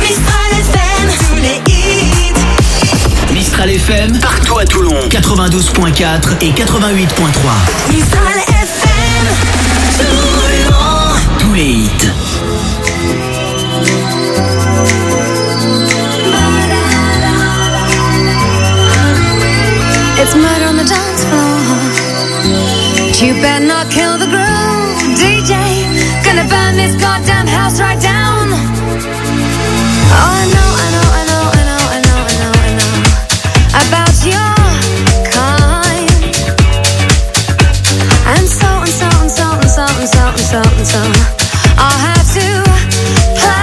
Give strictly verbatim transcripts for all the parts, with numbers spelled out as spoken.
Mistral F M, partout à Toulon, quatre-vingt-douze point quatre et quatre-vingt-huit point trois. Mistral F M, Toulon. Tous les hits. It's murder on the dance floor. You better not kill the groove, D J. Gonna burn this goddamn house right down. Oh, I know, I know, I know, I know, I know, I know, I know about your kind. And so and so and so and so and so and so and so I'll have to play.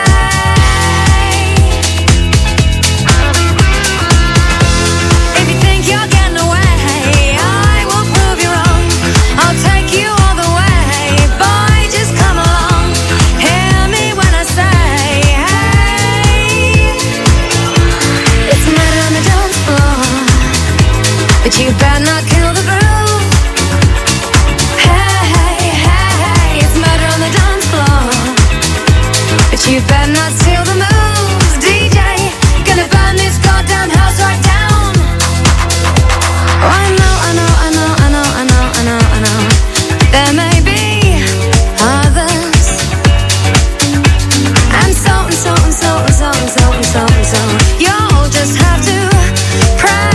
If you think you're getting away, I will prove you wrong. I'll take you all the way. Boy, just come along. Hear me when I say, hey. It's murder on the dance floor, but you better not kill the groove. Hey, hey, hey, it's murder on the dance floor, but you better not steal the moves, D J. Gonna burn this goddamn house right down. Oh, I know, I know, I know, I know, I know, I know, I know. There may be others, and so and so and so and so and so and so and so. You'll just have to pray.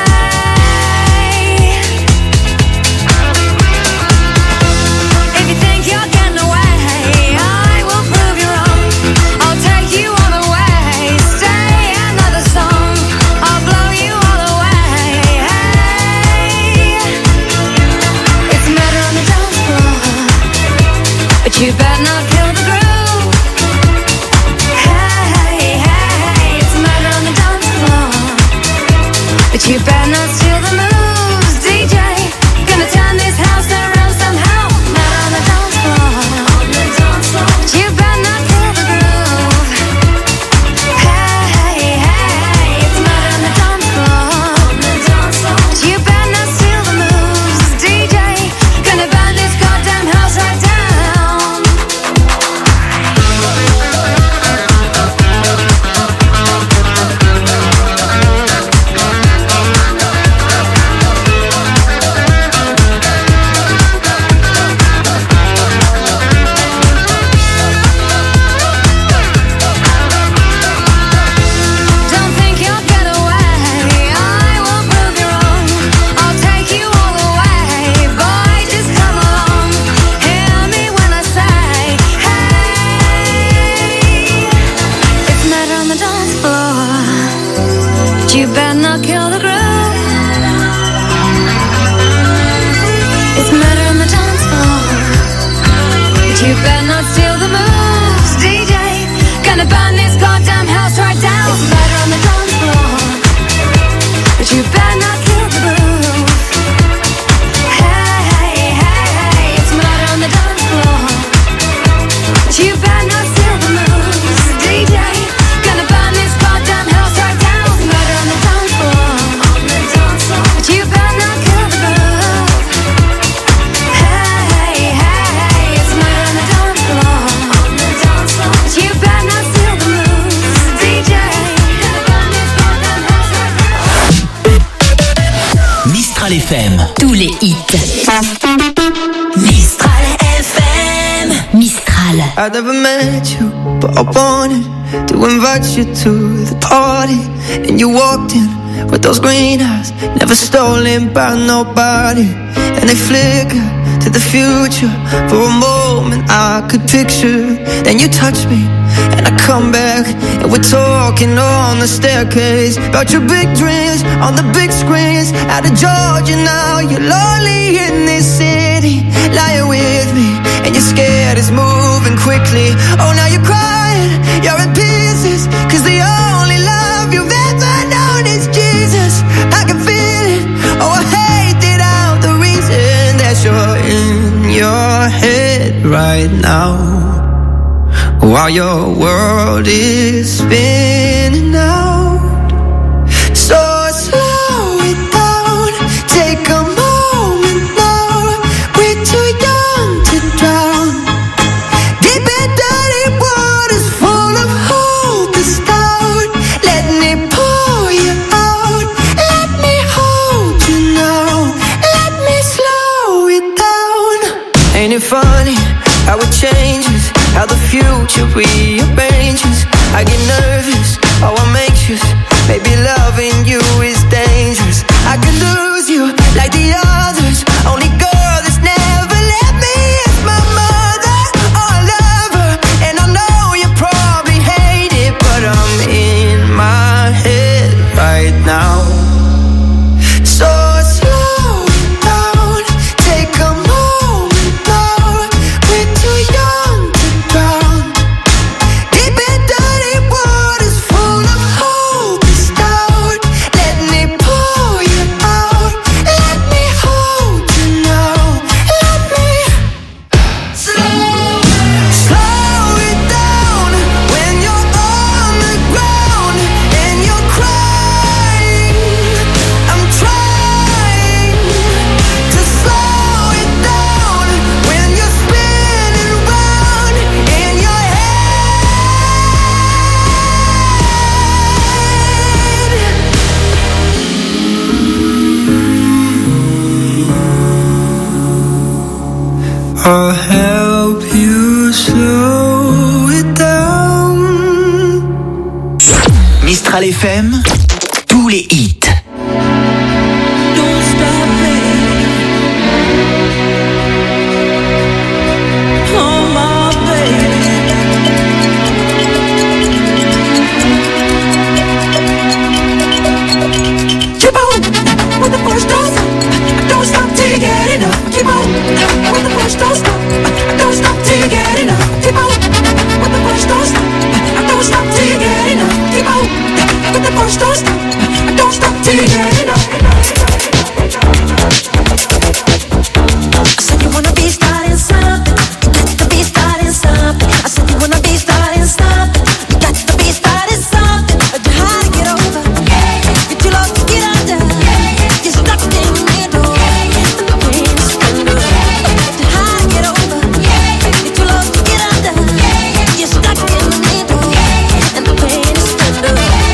If you think you're getting away, I will prove you wrong. I'll take you all the way. Stay another song, I'll blow you all away. Hey. It's murder on the dance floor, but you better not kill the groove. Hey, hey, it's murder on the dance floor, but you better not steal the moves, D J. Gonna turn this house around somehow. Murder on the dance floor, but you better not kill the groove. Hey, hey, it's murder on the dance floor, but you better not steal the moves, D J. Gonna burn this goddamn house right down. Don't think you'll get away, I will prove you wrong. I'll take you all the way. Boy, just come along. Hear me when I say, hey. It's murder on the dance floor, but you better not kill the groove. It's murder on the dance floor, but you better not steal the moves, D J. Gonna burn this goddamn house right down. It's murder on the dance floor, but you better not kill the groove. Hey, hey, hey, it's murder on the dance floor, but you better not steal the moves, D J. Gonna burn this goddamn house right down. It's murder on the dance floor, but you better not kill the groove. Hey, hey, it's murder on the dance floor, but you better not steal the moves, D J. Gonna burn this goddamn house right down. Mistral F M. Tous les hits. Mistral F M. Mistral. I never met you, but I wanted to invite you to the party. And you walked in with those green eyes, never stolen by nobody. And they flicker to the future. For a moment I could picture. Then you touch me and I come back, and we're talking on the staircase about your big dreams on the big screens. Out of Georgia now, you're lonely in this city. Lying with me and you're scared it's moving quickly. Oh, now you're crying, you're in pieces, cause the only love you've ever known is Jesus. I can feel it, oh I hate it out. The reason that you're in your head right now, while your world is spinning out. So slow it down, take a moment now. We're too young to drown deep in dirty waters full of hope funny how it changes, how the future rearranges. I get nervous, oh I'm anxious. Maybe loving you is dangerous. I could lose you like the others. Only girl that's never let me is my mother or a lover. And I know you probably hate it, but I'm in my head right now. So slow down, take a moment now. We're too young to drown. Deep in dirty waters full of hope and doubt. Let me pull you out. Let me hold you now. Let me slow, slow it down. When you're on the ground and you're crying, I'm trying to slow it down. When you're spinning round in your head, I'll help you slow it down. Mistral F M, tous les hits. Don't stop, baby. Oh, my baby. Keep on with the first don't stop. Don't stop till you get enough. Keep on with the first don't stop. Don't stop till you get enough. Keep on with the first don't stop. Don't stop till you get enough. Keep on with the first don't stop. Don't stop till you get enough. I said you wanna be starting something. You got to be starting something. I said you wanna be starting something. You got to be starting something. You hard to get over. Get too low to get under. You're stuck in the middle. And the pain is under. You hard to get over. Get too low to get under. You're stuck in the middle. And the pain is under.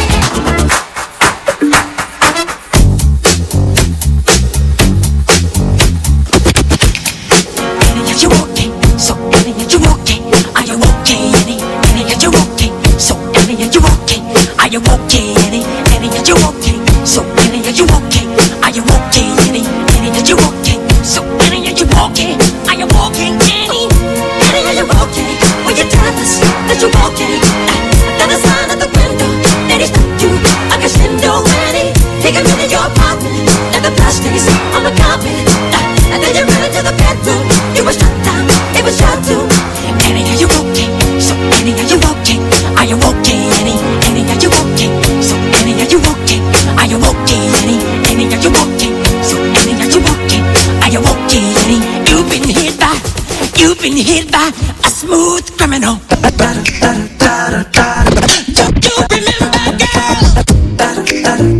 You okay? So Annie, you okay? Are you okay, Annie? Annie, you okay? So Annie, you okay? Are you okay, Annie? Annie, you okay? So Annie, you okay? Are you okay, Annie? Annie, you okay? So Annie, you okay? Are you okay, Annie? Annie, are you okay? Will you tell us that you okay? Got a sign at the window that he stopped you. I guess window, Annie. Take a minute, your apartment, and the plastics on the carpet. And then you ran into the bedroom. You were shut down, it was shut too. Annie, are you okay? So Annie, are you okay? Are you okay, Annie? Annie, are you okay? So Annie, are you okay? Are you okay, Annie? Annie, are you okay? So Annie, are you okay? Are you okay, Annie? You've been hit by, you've been hit by a smooth criminal. Don't you remember, girl?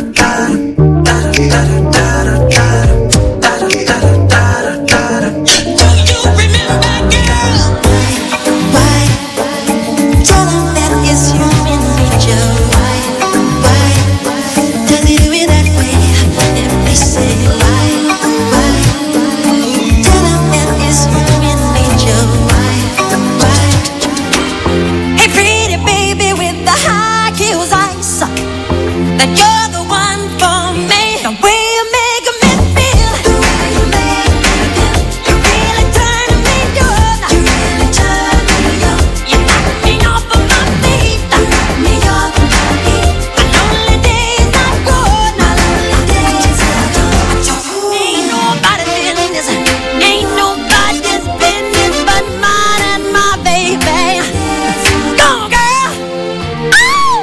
Hey, pretty baby with the high heels, ice. That you're the one for me. The way you make me feel, the way you make me feel, you really turn me on. You really turn me on. You knock me off of my feet. Knock me off of my feet. My lonely days are gone. My lonely days are gone. Ain't nobody's business. Ain't nobody's business but mine and my baby. Go on, girl. Oh!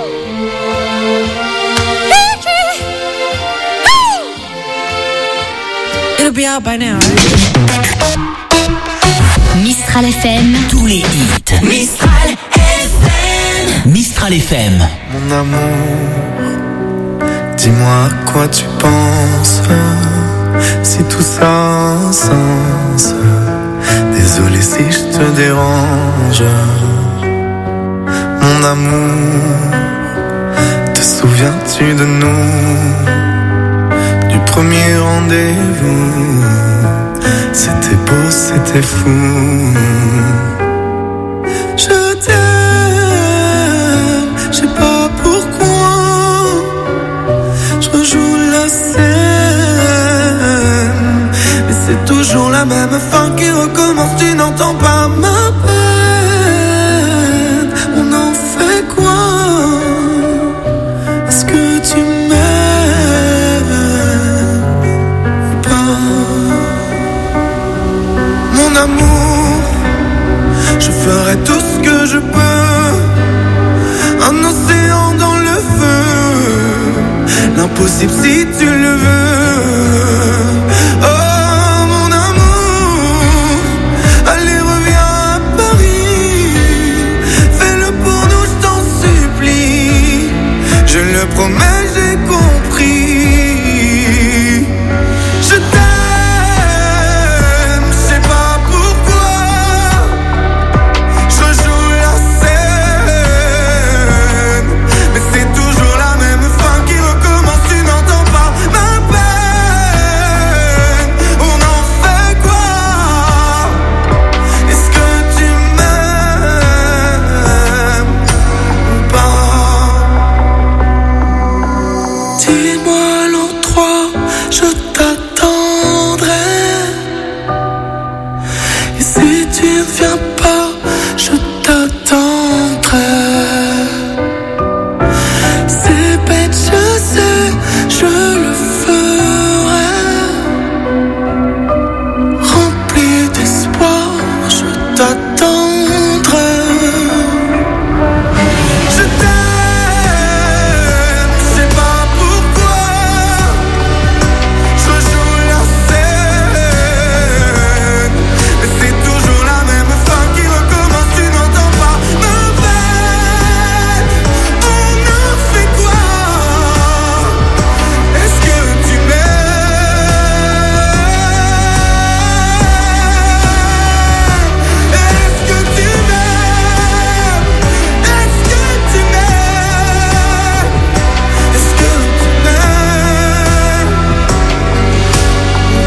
It'll be out by now, right? Mistral F M, Tous les hits. Mistral F M. Mistral F M. Mon amour, dis-moi à quoi tu penses. Si tout ça a un sens. Désolé si je te dérange. Mon amour, te souviens-tu de nous? Du premier rendez-vous, C'était beau, c'était fou. Je t'aime, je sais pas pourquoi. Je rejoue la scène, mais c'est toujours la même fin qui recommence. Tu n'entends pas ma peine. On en fait quoi? Est-ce que tu m'aimes ou pas? Mon amour, je ferai tout ce que je peux. Un océan dans le feu, l'impossible si tu le veux. Oh mon amour, allez reviens à Paris. Fais-le pour nous, je t'en supplie. Je le promets, j'ai compris. Je t'aime, je sais pas pourquoi. Je joue la scène, mais c'est toujours la même fin qui recommence. Tu n'entends pas ma peine. On en fait quoi? Est-ce que tu m'aimes ou pas? Dis-moi l'endroit, je t'attendrai. Et si tu ne viens pas, je t'attendrai. C'est bête, je sais, je le ferai. Rempli d'espoir, je t'attendrai. Je t'aime, je sais pas pourquoi. Je joue la scène, mais c'est toujours la même fin qui recommence. Tu n'entends pas ma peine. On en fait quoi? Est-ce que tu m'aimes? Est-ce que tu m'aimes? Est-ce que tu m'aimes? Est-ce que tu m'aimes ou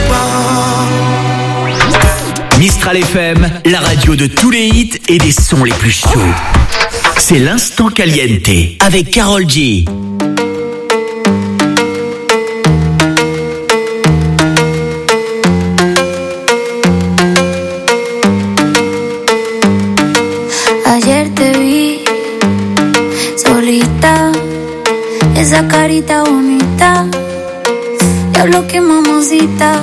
pas? Mistral F M, la radio de tous les hits et des sons les plus chauds. C'est l'instant caliente avec Karol G. Ayer te vi solita, esa carita bonita, diablo que mamacita.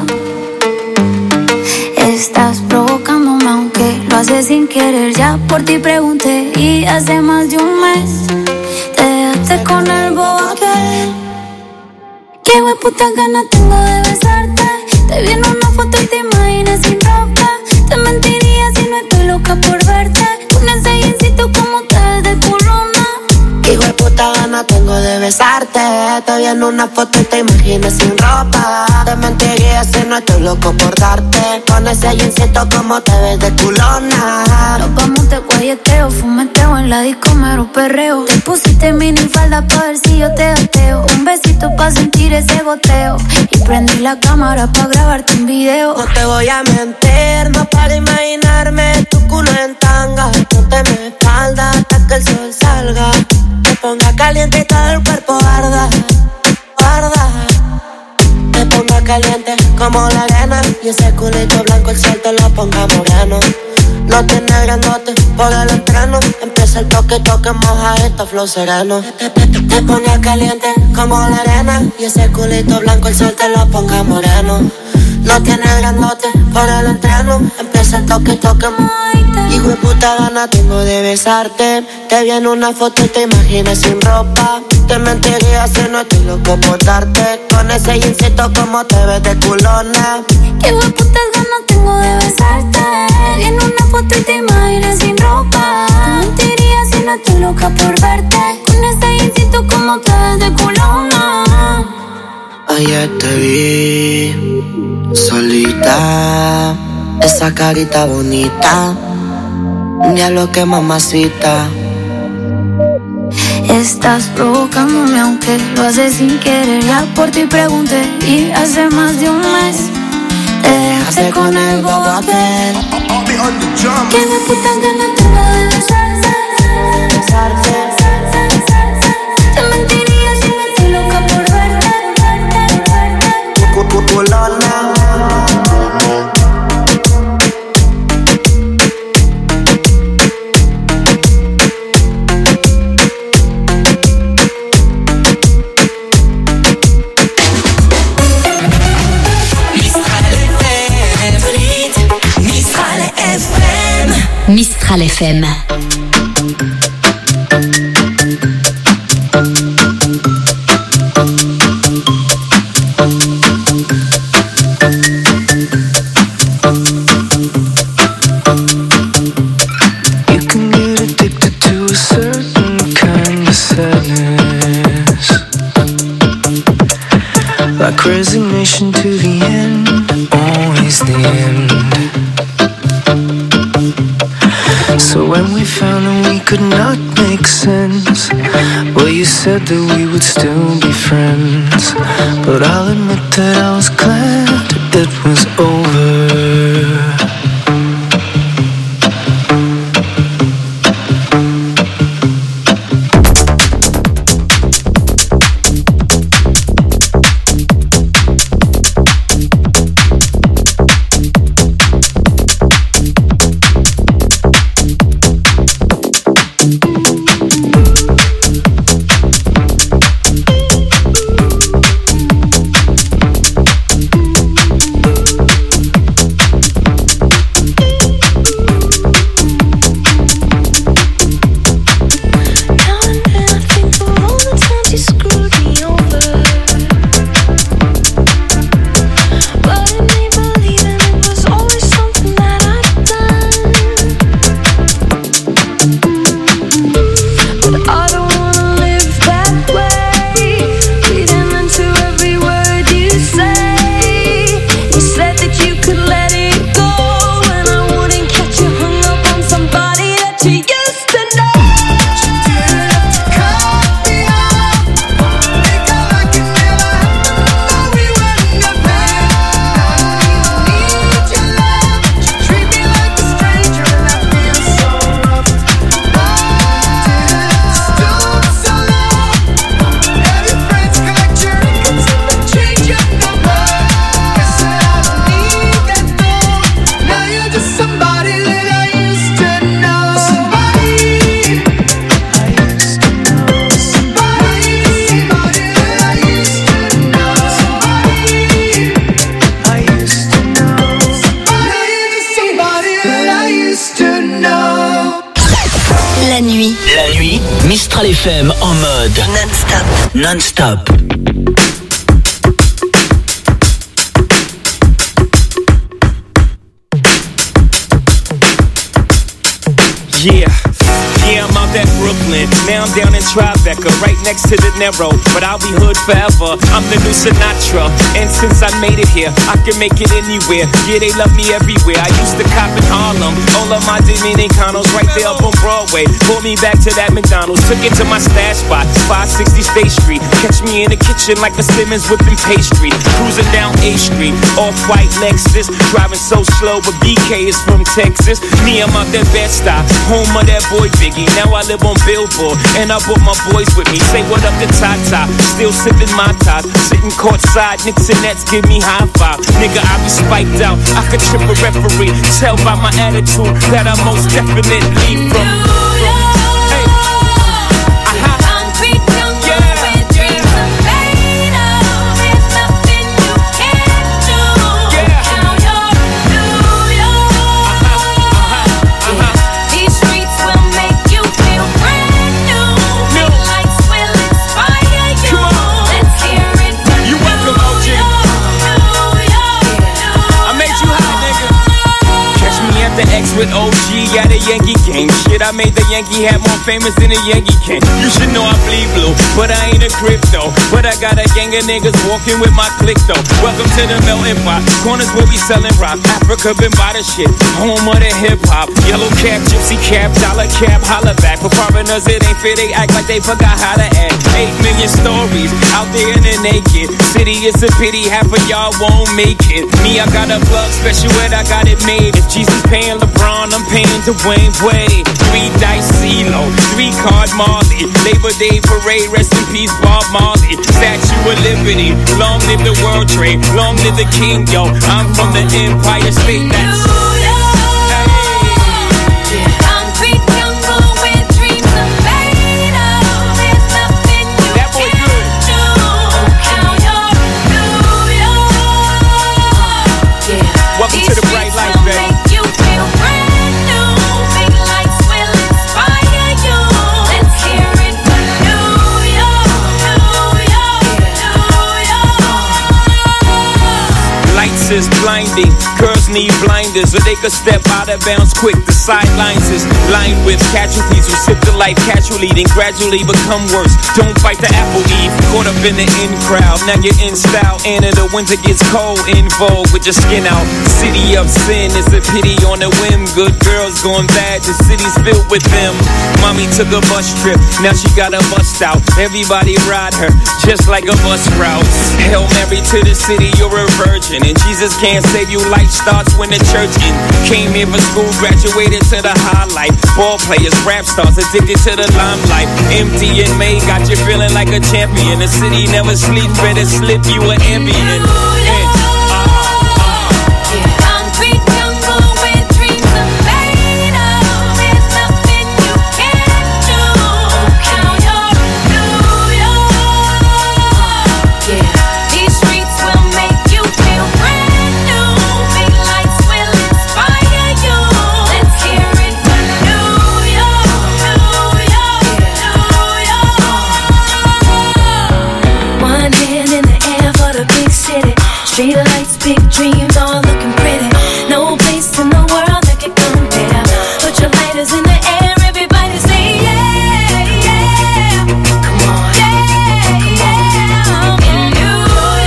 Estás provocándome aunque lo haces sin querer. Ya por ti pregunté y hace más de un mes te dejaste con el bobo aquel. Qué hueputa ganas tengo de besarte. Te vi en una foto y te imaginas sin ropa. Te mentiría si no estoy loca por verte. Con ese jeansito como te ves de culona. Hijo de puta gana tengo de besarte. Te vi en una foto y te imaginas sin ropa. Te mentiría si no estoy loco por darte. Con ese jeansito como te ves de culona. Nos vamos de guayeteo, fumeteo en la disco, mero perreo. Te pusiste mini falda pa' ver si yo te gateo. Un besito pa' sentir ese goteo. Y prendí la cámara pa' grabarte un video. No te voy a mentir, no para imaginarme tu culo en tanga. Ponte mi espalda hasta que el sol salga. Te ponga caliente y todo el cuerpo arda, arda. Te ponga caliente como la arena. Y ese culito blanco el sol te lo ponga moreno. No tiene grandote por el entreno. Empieza el toque, toque, moja esto, flow sereno. Te, te, te, te ponga caliente como la arena. Y ese culito blanco el sol te lo ponga moreno. No tiene grandote por el entreno. Empieza el toque, toque, hijo de puta gana tengo de besarte. Te vi en una foto y te imaginas sin ropa. Te mentiría si no estoy loco por darte. Con ese jeansito como te ves de culona. Qué hueputas ganas tengo de besarte. Te vi en una foto y te imaginas sin ropa. Te mentiría si no estoy loca por verte. Con ese jeansito como te ves de culona. Ayer te vi solita, esa carita bonita, diablo que mamacita. Estás provocándome aunque lo haces sin querer. Ya por ti pregunté y hace más de un mes dejaste con el bobotel. Que me puta ganas tengo de besarte. Te mentiría si no estoy loca por verte. Mistral F M. Like resignation to the end, always the end. So when we found that we could not make sense, well, you said that we would still be friends. But I'll admit that I was glad it was over. Mistral F M en mode non-stop. Non-stop. Yeah, yeah, I'm out at Brooklyn. Now I'm down in Tribeca, right next to the Narrow. But I'll be hood forever. I'm the new Sinatra. And since I made it here, I can make it anywhere. Yeah, they love me everywhere. I used to cop in Harlem. All of my Dominicanos right there up on Broadway. Pulled me back to that McDonald's. Took it to my stash spot, five sixty State Street. Catch me in the kitchen like a Simmons whipping pastry. Cruising down A Street, off-white Lexus. Driving so slow, but B K is from Texas. Me, I'm out there Bed-Stuy, home of that boy Biggie. Now I live on Billboard, and I brought my boys with me. Say what up to Tata, still sipping my ties. Sitting courtside, Knicks and Nets give me high five. Nigga, I be spiked out, I could trip a referee. Tell by my attitude that I most definitely from. Hey, uh-huh. Concrete jungle where dreams are made of. There's nothing you can't do. Now you're New York. These streets will make you feel brand new. Big lights will inspire you. Let's hear it from You welcome, O G. I made you hot, nigga. Catch me at the X with O G at a Yankee game. Shit, I made the Yankee hat more famous than the Yankee can. You should know I bleed blue, but I ain't a crypto. But I got a gang of niggas walking with my click though. Welcome to the melting pot. Corners where we selling rock. Africa been by the shit. Home of the hip hop. Yellow cap, gypsy cap, dollar cap, holla back. For foreigners it ain't fair, they act like they forgot how to act. Eight million stories out there in the naked city. It's a pity half of y'all won't make it. Me, I got a plug special ed, I got it made. If Jesus paying LeBron, I'm paying Dwayne Wade. Three dice CeeLo, three card Marley. Labor Day parade, rest in peace Bob Marley. Statue of Liberty, long live the World Trade, long live the King, yo. I'm from the Empire State. That's to the bright light, baby. Make you feel brand new. Big lights will inspire you. Let's hear it for New York, New York, New York. Lights is blinding. Girls need blinders, or they could step out of bounds quick. The sidelines is lined with casualties who sip the life casually, then gradually become worse. Don't fight the apple eve. Caught up in the in crowd. Now you're in style, and in the winter gets cold. In vogue with your skin out. City of sin is a pity on a whim. Good girls going bad, the city's filled with them. Mommy took a bus trip, now she got a bust out. Everybody ride her, just like a bus route. Hail Mary to the city, you're a virgin. And Jesus can't save you, life starts when the church in. Came here for school, graduated to the highlight. Ball players, rap stars, addicted to the limelight. Empty in May, got you feeling like a champion. The city never sleeps, better slip you an ambient. Street lights, big dreams, all looking pretty. No place in the world that can compare. Put your lighters in the air, everybody say yeah, yeah. Come on, yeah, yeah. In New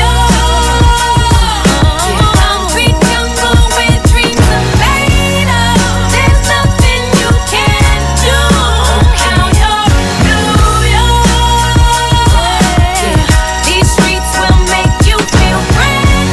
York, concrete jungle where dreams are made of. There's nothing you can't do. Count your New York. These streets will make you feel brand.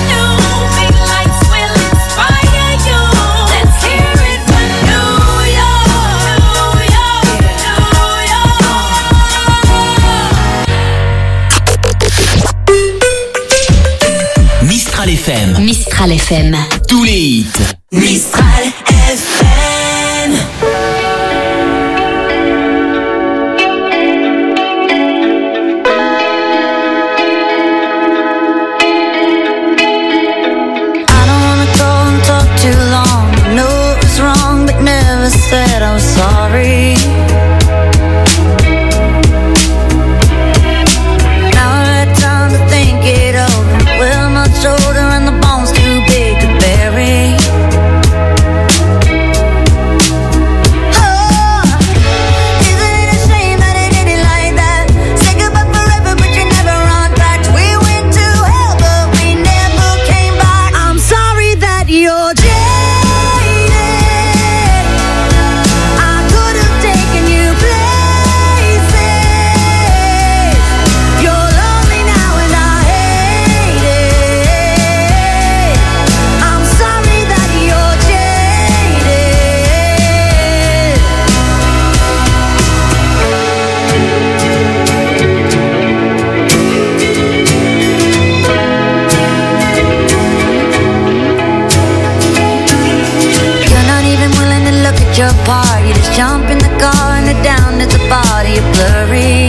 Mistral F M. Mistral F M. Tous les hits. Mistral F M. I don't wanna go and talk too long. I know it was wrong, but never said I was sorry. Now I had time to think it over. We're much older and the bone's too big to bury. Your part, you just jump in the car and head down to the body of blurry.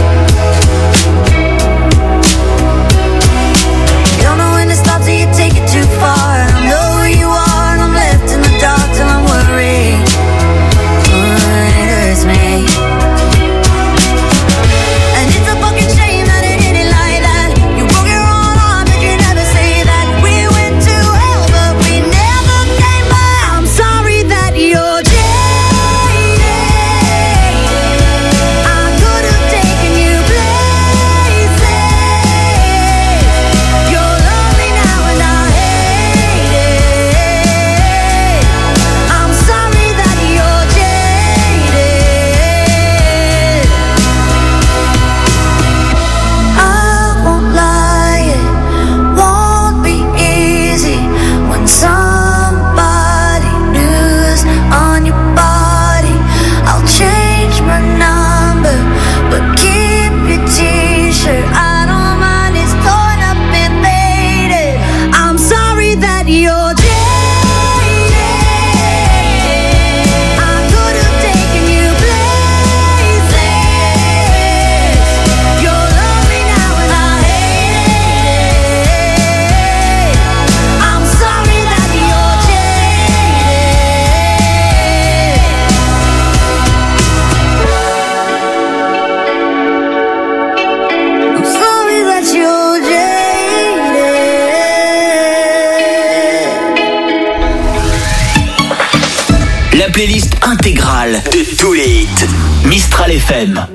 You don't know when to stop till you take it too far. I don't know who you are and I'm left in the dark till I'm worried. Oh, it hurts me. And it's a fucking shame that it ended like that. You broke your own heart but you never say that. We went to hell but we never came back. I'm sorry that you're dead. originale de tous les hits. Mistral F M.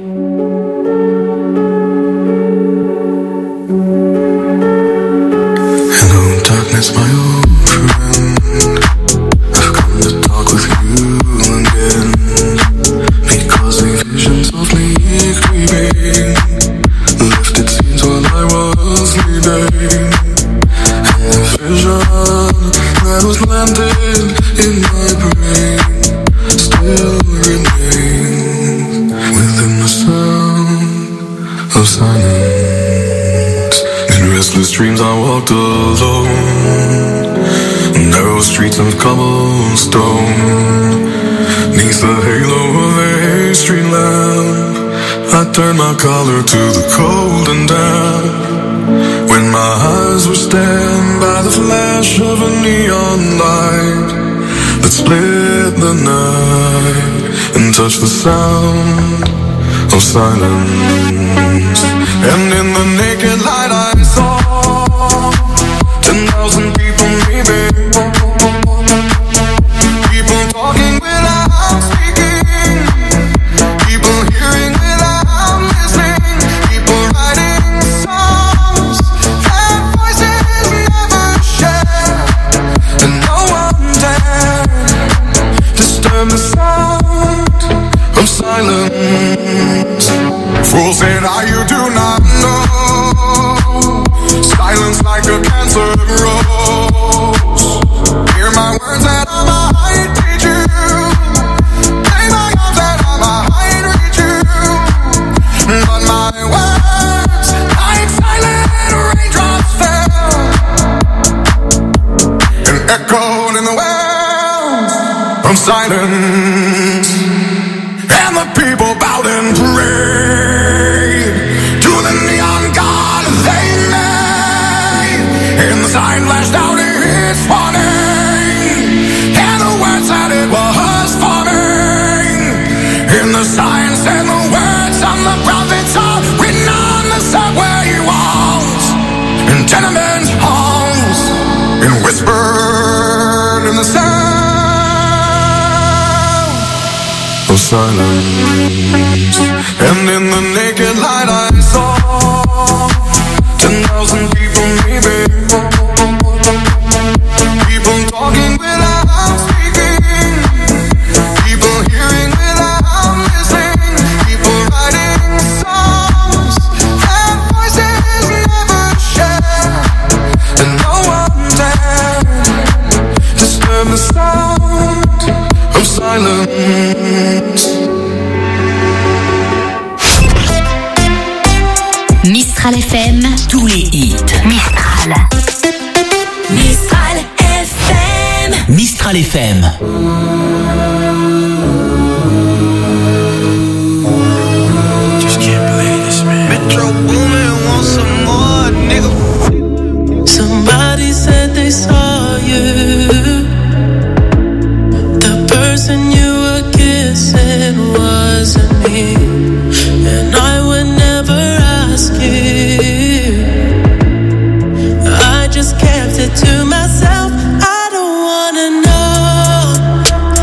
Hello, darkness, my old friend. I've come to talk with you again, because the visions of me creeping left its scenes while I was sleeping, and the vision that was landed in my brain still remains within the sound of silence. In restless dreams I walked alone, narrow streets of cobblestone, neath the halo of a street lamp. I turned my collar to the cold and damp, when my eyes were stabbed by the flash of a neon light that split the night and touched the sound of silence. And in the naked light I saw ten thousand people maybe, people talking without speaking, people hearing without listening, people writing songs that voices never share, and no one dared disturb the sound of silence. Fool said I, you do not know, silence like a cancer grows. Hear my words that I might teach you, play my arms that I might reach you, but my words like silent raindrops fell and echoed in the wells of silence. And the people bowed and prayed to the neon god they made, and the sign flashed out its warning, and the words that it was forming, and the sign said the words on the prophets are written on the subway walls, in tenement halls, and whispered in the sound of silence. And in the naked light I saw ten thousand people maybe, people talking without speaking, people hearing without listening, people writing songs that voices never share, and no one dared disturb the sound of silence. Mistral F M, Tous les hits. Mistral. Mistral F M. Mistral F M. Just can't believe this, man. Metro Boomin want some more, nigga. Somebody said they saw you. The person you were kissing wasn't me, and I would never ask you. I just kept it to myself. I don't wanna know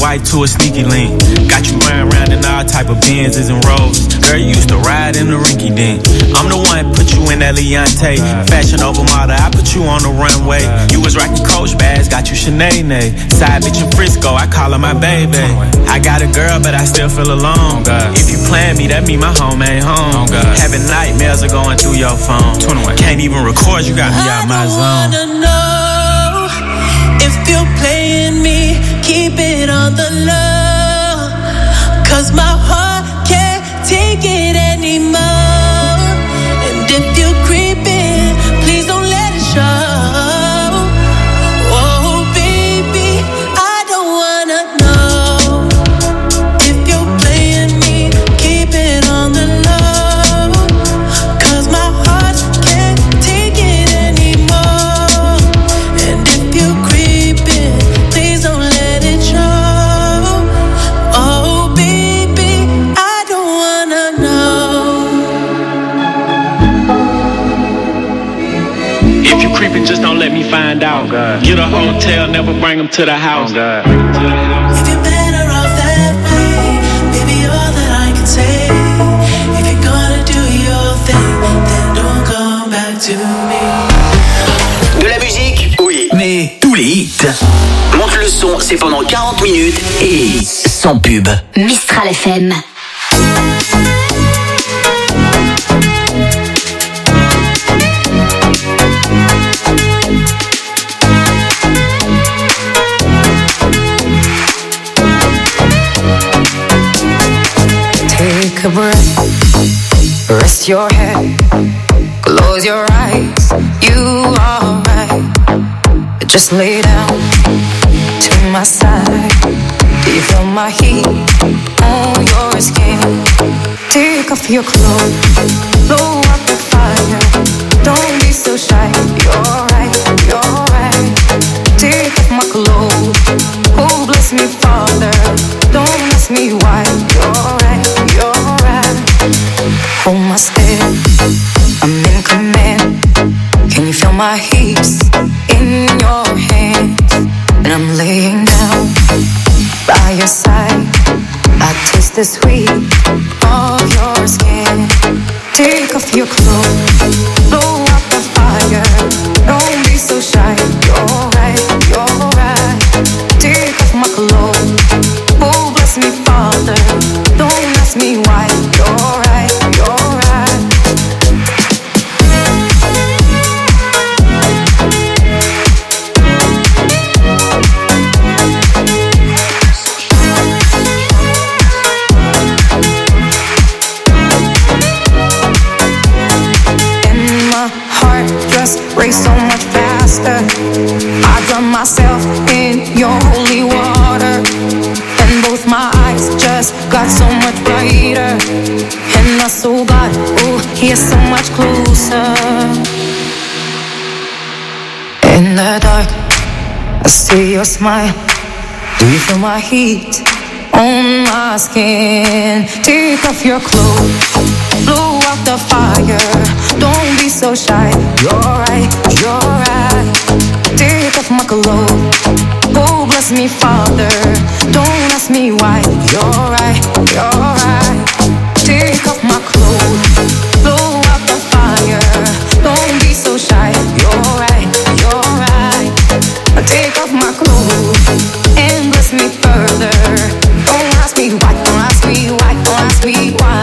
wife to a sneaky link. Got you riding around in all type of Benzes and Rolls. Girl, you used to ride in the rinky dink. I'm the one put you in that Leontay. Fashion over model, I put you on the runway. You was rocking Coach bags, got you Sinead. Side bitch in Frisco, I call her my baby. I got a girl, but I still feel alone. If you plan me, that mean my home ain't home. Having nightmares are going through your phone. Can't even record, you got me out my zone. I wanna know if you're playing me, keep it on the low. Cause my heart can't take it anymore. And if you're creeping, please don't let it show. Just don't let me find out. Oh, get a hotel, never bring them to the house. Oh, God. If you're better off that way, baby, all that I can say. If you're gonna do your thing, then don't come back to me. De la musique, oui, mais tous les hits. Monte le son, c'est pendant quarante minutes et sans pub. Mistral F M. Take a breath, rest your head, close your eyes, you are right. Just lay down to my side. Do you feel my heat on your skin? Take off your clothes, blow up the fire. Don't be so shy, you're right, you're right. Take off my clothes, oh bless me Father. Don't ask me why, you're right, you're right. Hold my step, I'm in command. Can you feel my hips in your hands? And I'm laying down by your side. I taste the sweet of your skin. Take off your clothes, blow up the fire. Don't be so shy, you're right, you're right. Take off my clothes, oh bless me Father. Don't ask me why, you're right, you're right. Race so much faster. I drown myself in your holy water, and both my eyes just got so much brighter. And I saw God, oh, He is so much closer. In the dark, I see your smile. Do you feel my heat on my skin? Take off your clothes, blow out the fire. Don't be so shy, you're right, you're right. Take off my clothes, oh bless me Father. Don't ask me why, you're right, you're right. Take off my clothes, blow out the fire. Don't be so shy, you're right, you're right. Take off my clothes and bless me further. Don't ask me why, don't ask me why, don't ask me why.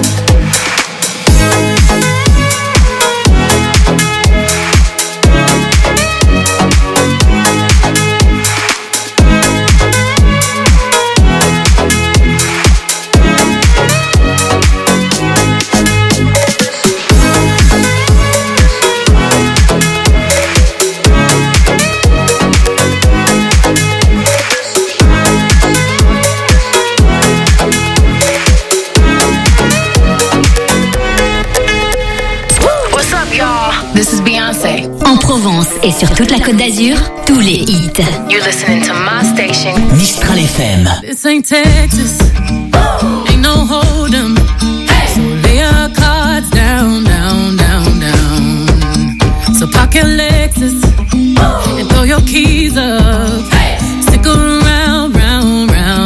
En Provence et sur toute la Côte d'Azur, tous les hits. You're listening to my station. Mistral F M. This ain't Texas, ain't no hold 'em. So lay your cards down, down, down, down. So park your Lexus and throw your keys up. Stick around, round, round.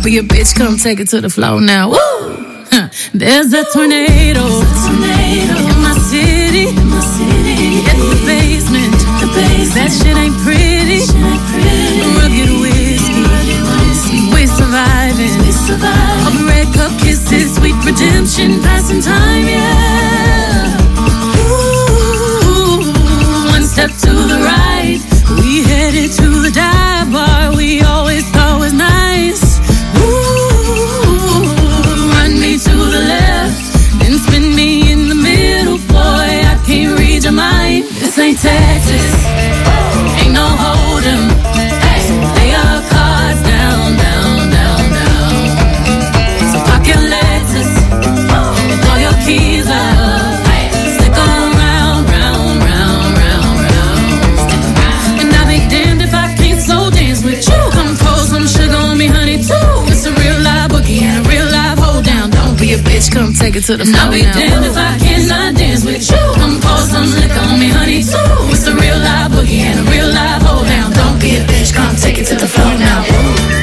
be a bitch, come take it to the floor now. Woo! Huh. There's a tornado, tornado in my city. In my city. It's the basement. The basement. That shit ain't pretty. Shit ain't pretty. Rugged whiskey. We surviving. We surviving. All the red cup kisses, sweet redemption, passing time, yeah. Ooh, one step to the right, we headed to the dive bar we always thought was nice. Ooh, run me to the left, then spin me in the middle, boy, I can't read your mind. This ain't Texas, ain't no hold'em. Hey, lay your cards down, down, down, down. So park your Lexus and throw your keys up. Hey, stick around, round, round, round, round. And I'll be damned if I can't slow dance with you. Come pour some sugar on me, honey, too. It's a real live boogie and a real live hold down. Don't be a bitch, come take it to the floor. I'll be damned if I cannot dance with you. Come pour some liquor on me, honey, too. It's a real live boogie and a real live hold down. Don't be a bitch, come take it to the floor now. Ooh.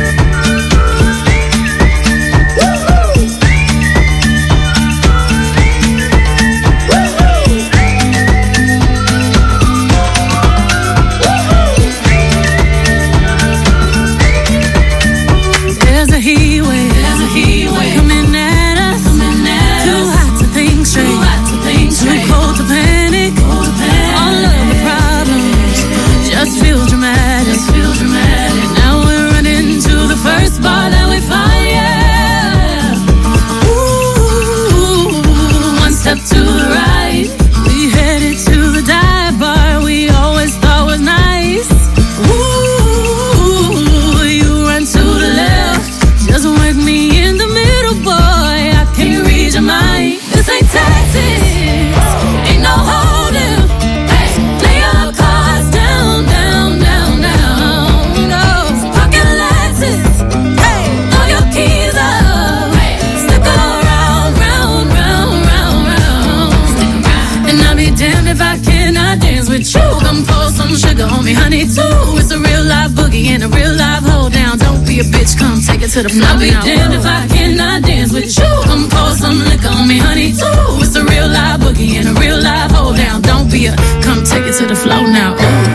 To the floor. I'll be damned if I cannot dance with you. Come pour some liquor on me, honey, too. It's a real live boogie and a real live hold down. Don't be a, come take it to the floor now. Ooh.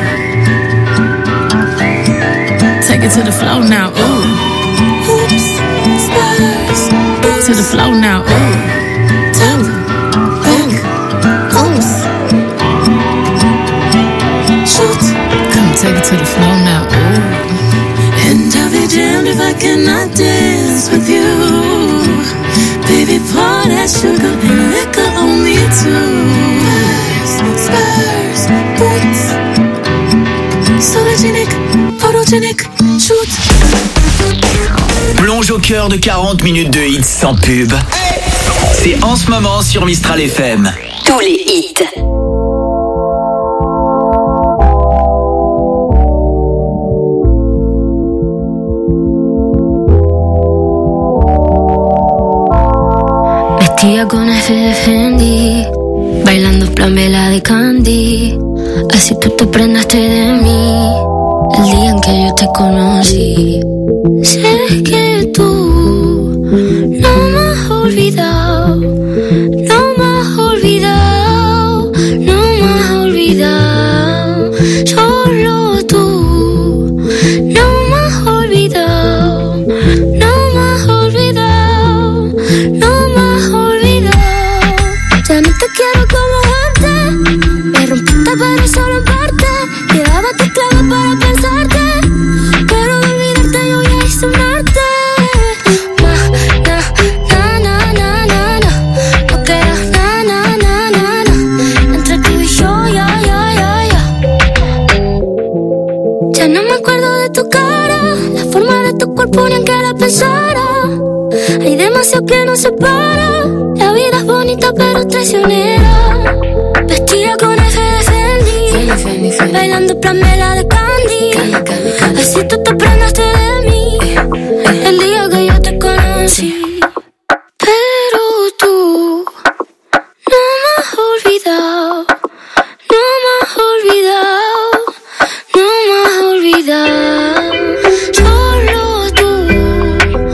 Take it to the floor now. Ooh. Oops, spurs. To the floor now. Ooh. Two, back, oops. Shoot. Come take it to the floor now. Ooh. And I'll be damned if I cannot dance with you. Baby, pour that sugar and liquor on me too. Spurs, spurs, boots. Sologenic, photogenic, shoot. Plonge au cœur de quarante minutes de hits sans pub. C'est en ce moment sur Mistral F M. Tous les hits. Vestida con F de Fendi, bailando plan vela de Candy. Así tú te prendaste de mí el día en que yo te conocí. Sé que tú no me has olvidado, no me has olvidado, no me has olvidado. Solo tú no me has olvidado, no me has olvidado, no me has olvidado. Ya no te quiero como antes, me rompiste pero solo en parte. Llevaba tus clavos para pensarte, pero de olvidarte yo ya hice un arte. Na, na, na, na, na, na. No queda na, na, na, na, na. Entre tú y yo, ya, ya, ya, ya. Ya no me acuerdo de tu cara, la forma de tu cuerpo ni en que la pensara. Hay demasiado que nos separa, la vida es bonita pero traicionera. Vestida con F de Fendi, Fendi, Fendi. Bailando plan vela de Candy, Candy, Candy, Candy. Así tú te prendaste de mí el día que yo te conocí. Pero tú no me has olvidado, no me has olvidado, no me has olvidado. Solo tú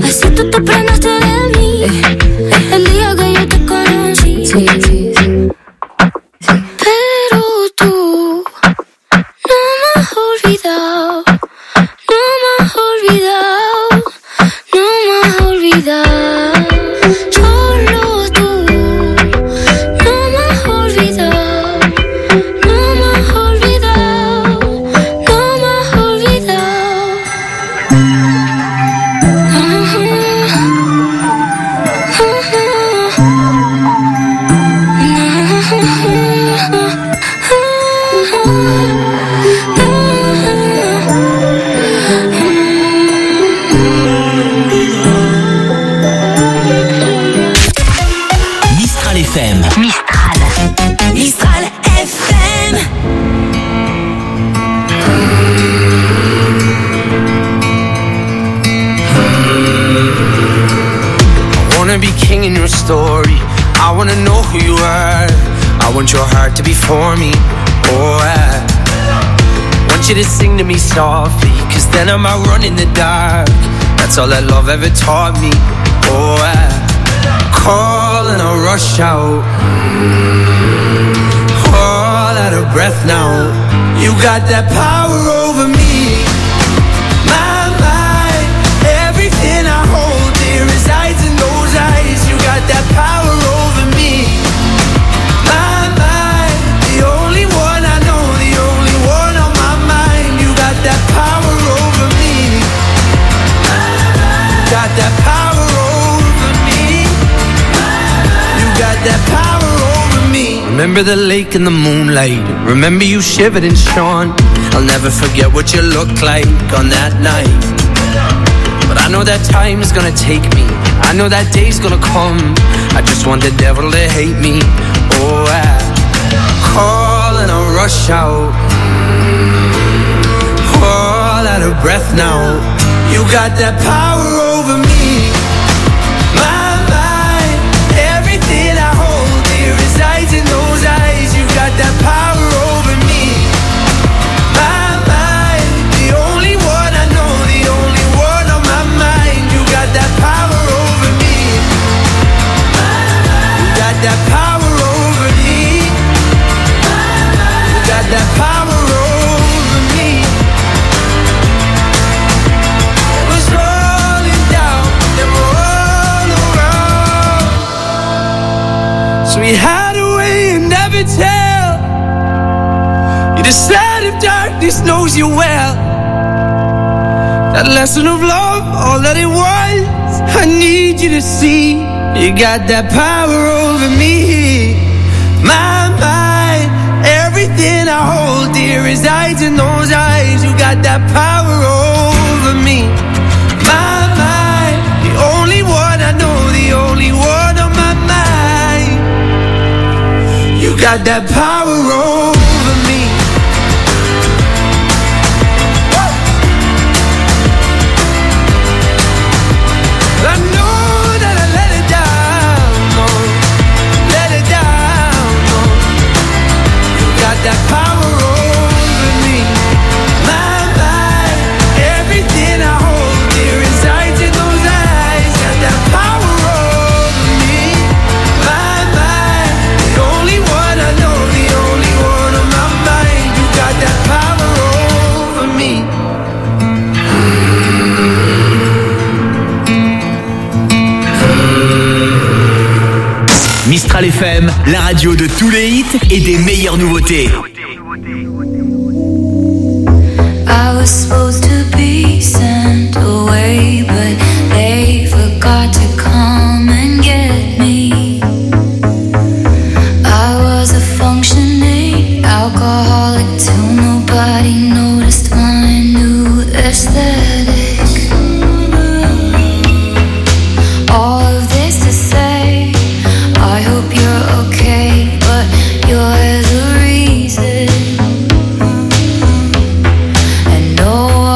Así tú te prendaste de mí el día que yo te conocí. Sí, sí, sí. Pero tú no me has olvidado, no me has olvidado, no me has olvidado. Solo tú no me has olvidado, no me has olvidado, no me has olvidado. Mistral F M. Mistral. Mistral F M. I wanna be king in your story. I wanna know who you are. I want your heart to be for me. Oh, I want you to sing to me softly, cause then I might run in the dark. That's all that love ever taught me. Oh, I call and I rush out, all out of breath now. You got that power over me. My mind, everything I hold dear resides in those eyes. You got that power over me. My mind, the only one I know, the only one on my mind. You got that power over me. Got that power over me. You got that power over me. Remember the lake in the moonlight. Remember you shivered and shone. I'll never forget what you looked like on that night. But I know that time is gonna take me. I know that day's gonna come. I just want the devil to hate me. Oh, I call and I rush out, all out of breath now. You got that power over me. My mind, everything I hold dear resides in those eyes. You got that power over me. My mind, the only one I know, the only one on my mind. You got that power over me. You got that power over me. You got that power over me. It was rolling down, they were all around. So we hide away and never tell. You decide if darkness knows you well. That lesson of love, all that it was, I need you to see. You got that power over me. My mind, everything I hold dear resides in those eyes. You got that power over me. My mind, the only one I know, the only one on my mind. You got that power over me. I know that I let it down, no, let it down, no. You got that power over me. My mind, everything I hold dear resides in those eyes. Got that power over me. My mind, the only one I know, the only one on my mind. You got that power over me. Mistral F M, la radio de tous les hits et des meilleures nouveautés. I was supposed to be sent away, but they forgot to come and get me. I was a functioning alcoholic till nobody noticed my new aesthetic. All of this to say, I hope you're okay, but you're the reason. And no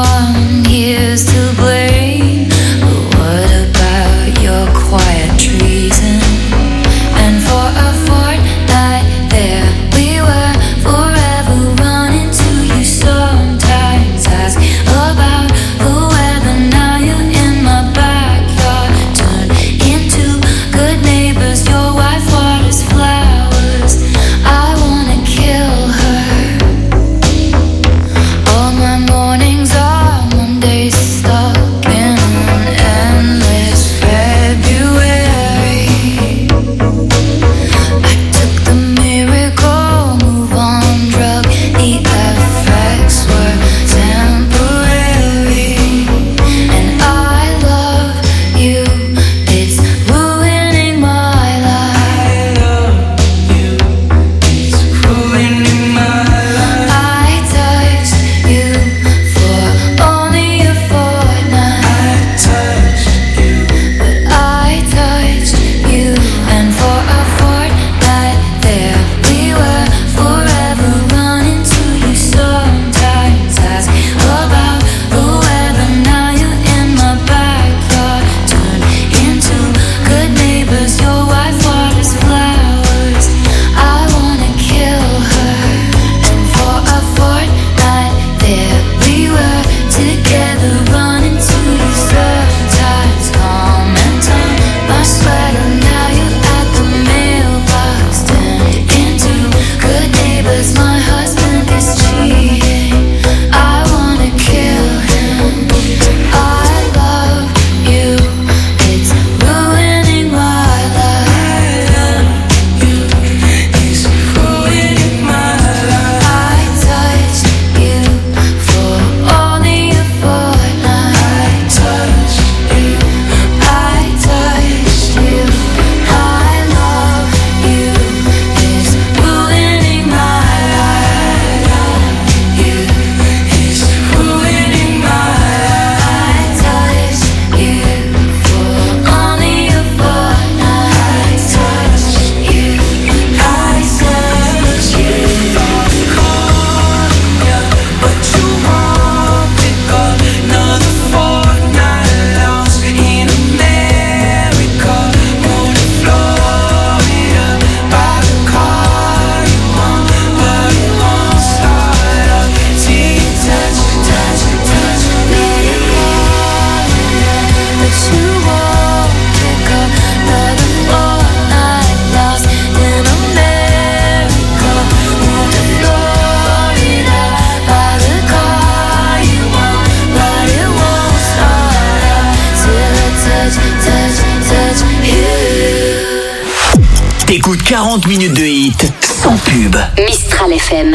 T'écoutes quarante minutes de hit sans pub. Mistral F M.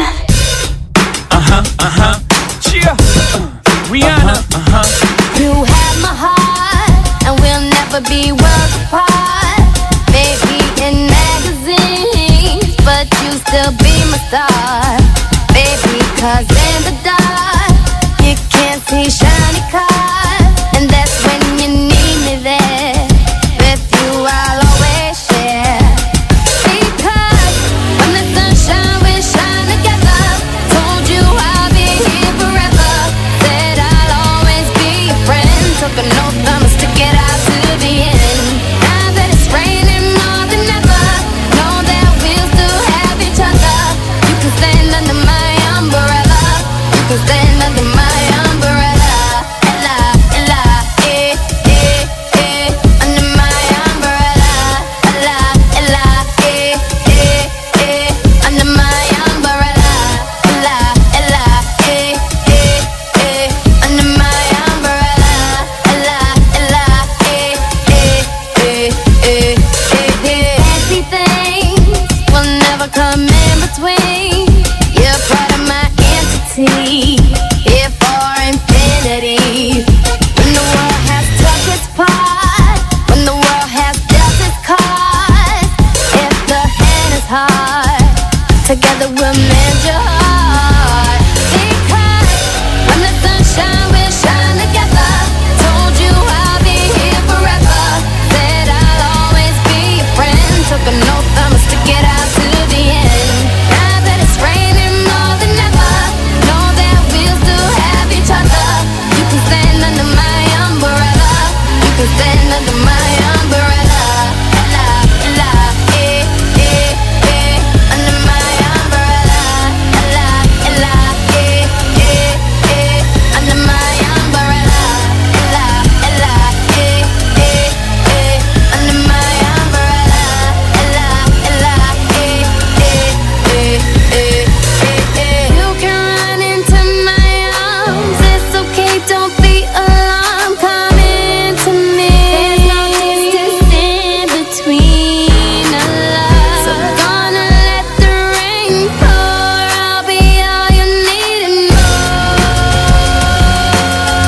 Uh-huh, uh-huh. Cheer. Rihanna. Uh-huh. You have my heart, and we'll never be worlds apart. Maybe in magazines, but you still be my star. Baby, 'cause in the dark, you can't see shiny cars. And that's when you need me there. With you I'll always share. Because when the sunshine we shine together. Told you I'll be here forever. Said I'll always be your friend. Took an oath, I'ma stick it out to the end. Now that it's raining more than ever, know that we'll still have each other. You can stand under my umbrella. You can stand under my umbrella. Ella, Ella, eh, eh, eh. Under my umbrella. Ella, Ella, eh, eh, eh. Under my umbrella. Ella, Ella, eh, eh, eh. Under my umbrella. Ella, Ella, eh, eh, eh, eh, eh, eh. Fancy things will never come in between. You're part of my entity, here for infinity. When the world has took its part, when the world has dealt its cards, if the hand is hard, together we'll mend your heart. Because when the sunshine will shine together. Told you I'll be here forever. Said I'll always be your friend. Took an oath, I'ma stick it out to the end. Now that it's raining more than ever, know that we'll still have each other. You can stand under my umbrella. You can stand under my umbrella. Ella, Ella, eh, eh, eh. Under my umbrella. Ella, Ella, eh, eh, eh. Under my umbrella. Ella, Ella, eh, eh, eh. Under my umbrella. Ella, Ella, eh, eh, eh, eh, eh, eh. You can run into my arms. It's okay, don't be alarmed. Come into me. There's no distance in between our love. So gonna let the rain pour. I'll be all you need and more.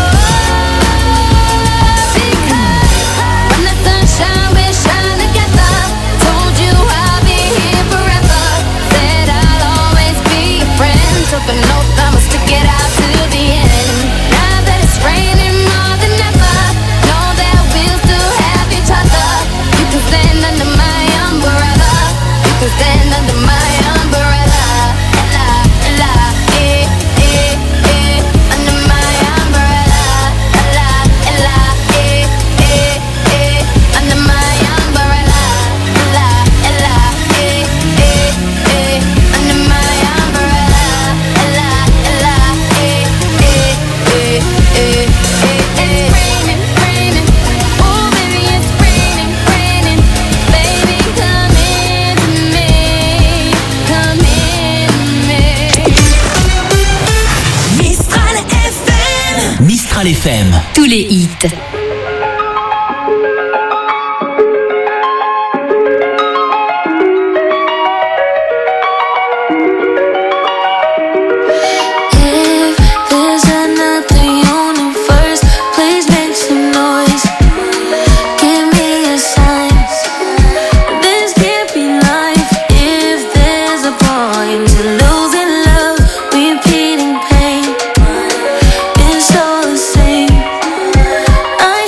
Because when the sunshine will shine together. Told you I'll be here forever. Said I'll always be your friend. Took an oath, I'ma stick it out to the end. Now that it's raining more than ever, know that we'll still have each other. You can stand under my umbrella. You can stand under my umbrella. Ella, Ella, eh, eh, eh. Under my umbrella. Ella, Ella, eh, eh, eh. Under my umbrella. Ella, Ella, eh, eh, eh. Under my umbrella. Ella, Ella, eh, eh, eh, eh, eh, eh. It's raining, raining. Oh, baby, it's raining, raining. Baby, come into me. Come into me. Mistral F M. Mistral F M. Tous les hits. If there's another universe, please make some noise. Give me a sign. This can't be life. If there's a point to losing love, repeating pain, it's all the same. I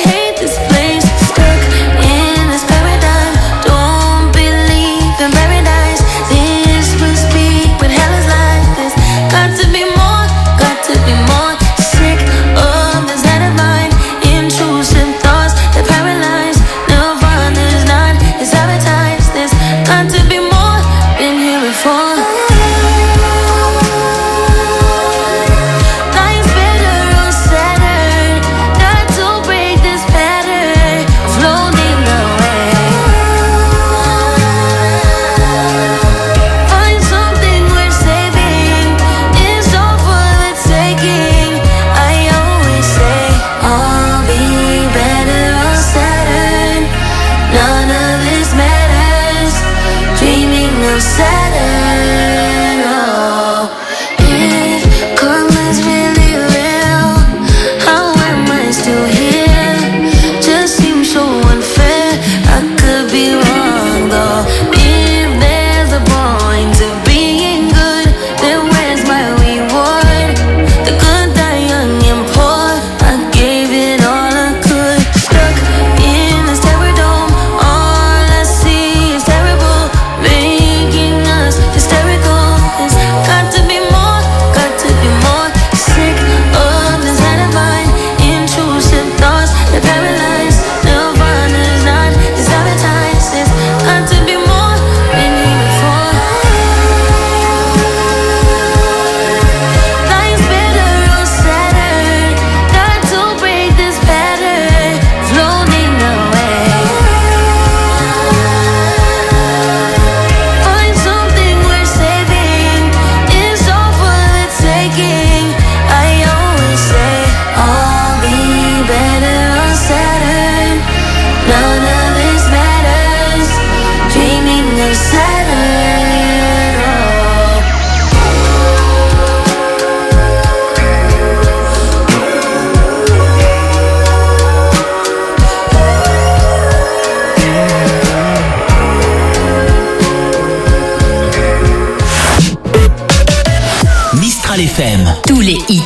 Mistral F M. Tous les hits.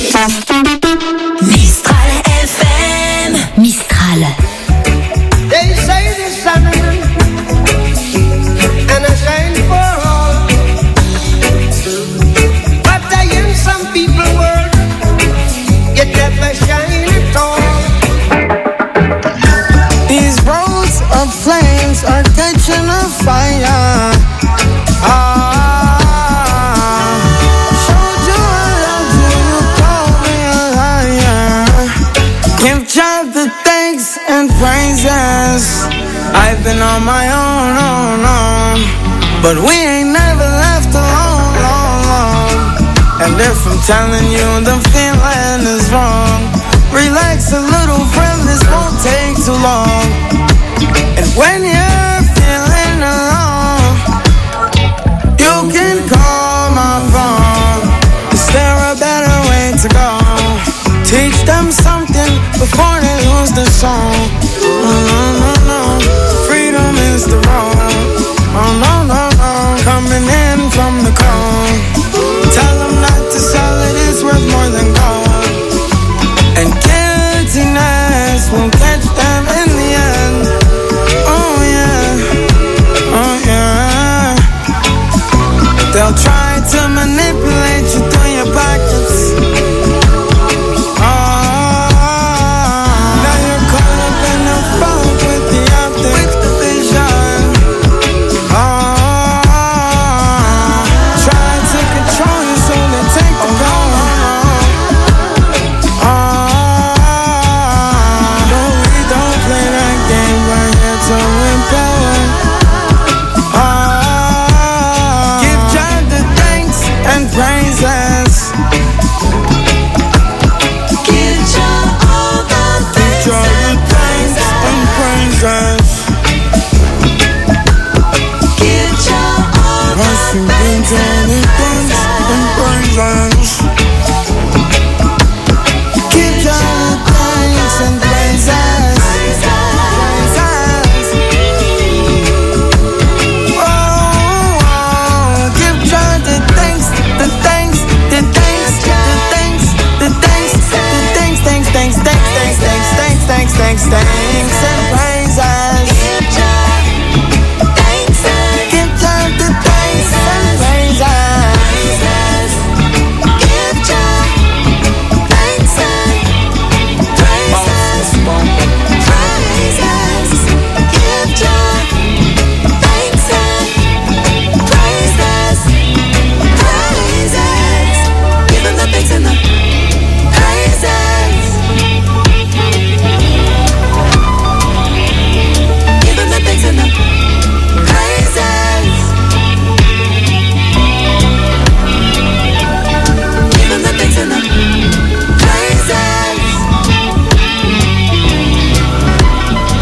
Mistral F M. Mistral. They say the sun and I shine for all, but I in some people world, you never shine at all. These roads of flames are catching a fire. Ah. And praises. I've been on my own, own, own, but we ain't never left alone, long, long. And if I'm telling you the feeling is wrong, relax a little, friend, this won't take too long. And when you're feeling alone, you can call my phone. Is there a better way to go? Teach them something before they lose the song. Oh, no, no, no, freedom is the wrong. Oh, no, no, no, coming in from the cold. Tell them not to sell it, it's worth more than gold. And guiltiness will catch them in the end. Oh, yeah, oh, yeah. They'll try to manipulate you through your pockets. Thanks, thanks, and praises.